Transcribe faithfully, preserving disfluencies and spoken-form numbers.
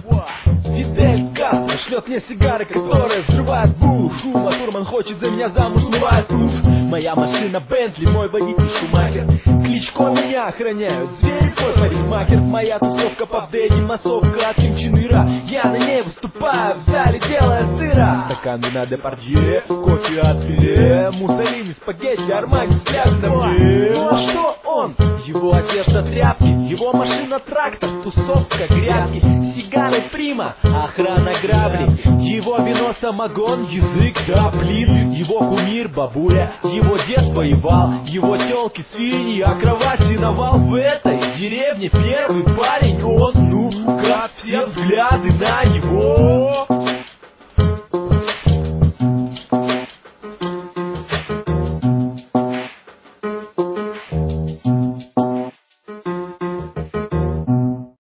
Фидель Кастро шлет мне сигары, которые взрывают душу. А Турман хочет за меня замуж, смывает тушь. Моя машина Бентли, мой водитель Шумахер. Кличко меня охраняют звери, твой парикмахер. Моя тусовка по Дэдди, массовка от Ким Чен Ира. Я на ней выступаю, в зале делая сыра. Стаканы на Депардье, кофе от филе. Муссолини, спагетти, Армани, взгляд на мне. Ну а что он? Его одежда тряпки, его машина трактор, тусовка грядки, сигары прима, охрана грабли, его вино самогон, язык да блин, его кумир бабуля, его дед воевал, его тёлки свиньи, а кровать сеновал. В этой деревне первый парень он, ну как все взгляды на него.